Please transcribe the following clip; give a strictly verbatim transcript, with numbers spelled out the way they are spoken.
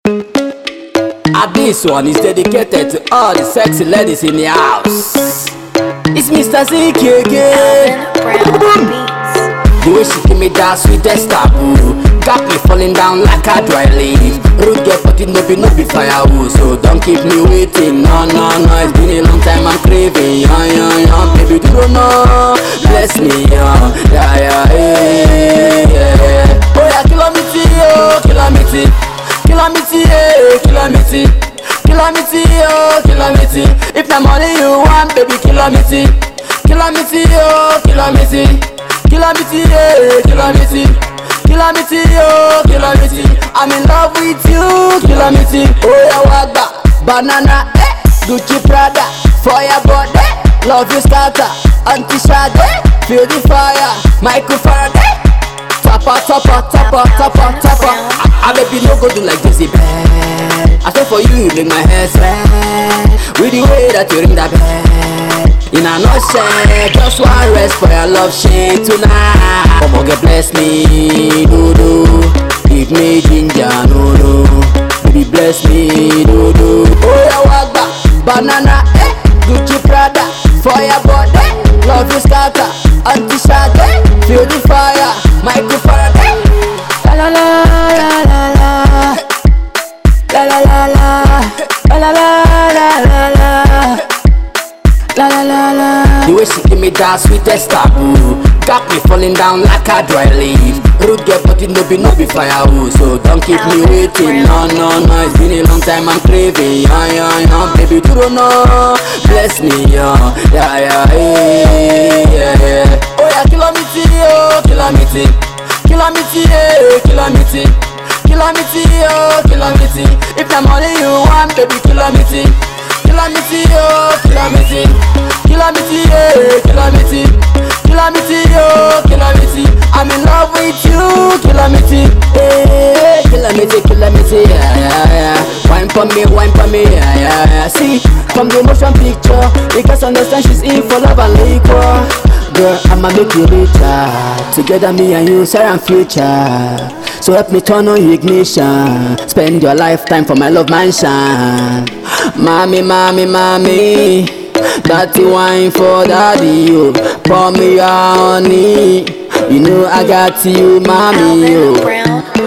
And this one is dedicated to all the sexy ladies in the house. It's Mister Ziki again. The way she give me that sweetest taboo got me falling down like a dry leaf. Rude girl, but it no be, no be firewood. So don't keep me waiting, no, no, no. It's been a long time I'm craving, yeah, yeah, yeah. Baby, do you know? Bless me, yeah, yeah, yeah, yeah, yeah. Oh yeah, kilometer, oh, kilometer, kilometer, yeah, kilometer, kilometer, oh, kilometer. If the money you want, baby, kilometer, kilometer, oh, kilometer, kilometer, yeah, kilometer. Kilometer, oh, kilometer. I'm in love with you, kilometer. Oh yeah, wagba, banana, eh, Gucci Prada, fire body, eh, love you starter, anti-shade, eh, feel the fire, Michael Faraday, tapa, tapa, tapa, tapa, tapa. I, I baby no go do like this, bad. I say for you, you make my hair sweat, with the way that you ring that bell. In a nutshell, just one rest for your love shade tonight. Come on, get bless me, do do. Give me ginger, no no. Baby bless me, do do. Oh yeah, wagba, banana, eh, Gucci Prada, fire body, love you starter, anti-shade, eh, feel the fire, Michael Faraday. La la la la la la la la la la la la la la. La la la la. The way she give me that sweetest taboo got me falling down like a dry leaf. Rude girl, but it no be, no be firewood. So don't keep me waiting, no, no, no. It's been a long time I'm craving, yeah, yeah, yeah. Baby, you don't know, bless me, yeah, yeah, yeah, yeah, yeah. Oh yeah, kilometer, oh, kilometer, kilometer, yeah, kilometer, kilometer, oh, kilometer. If the money you want, baby, kilometer. Kilometer, oh, kilometer, kilometer, yeah, kilometer, kilometer, oh, kilometer. I'm in love with you, kilometer, yeah, kilometer, kilometer, yeah, yeah, yeah. Wine for me, wine for me, yeah, yeah, yeah. See, from the motion picture, you can understand she's in for love and liquor. Girl, I'ma make you richer. Together, me and you, share and future. So help me turn on your ignition. Spend your lifetime for my love mansion. Mommy, mommy, mommy, dirty wine for daddy, yo. Pour me your honey. You know I got you, mommy, yo.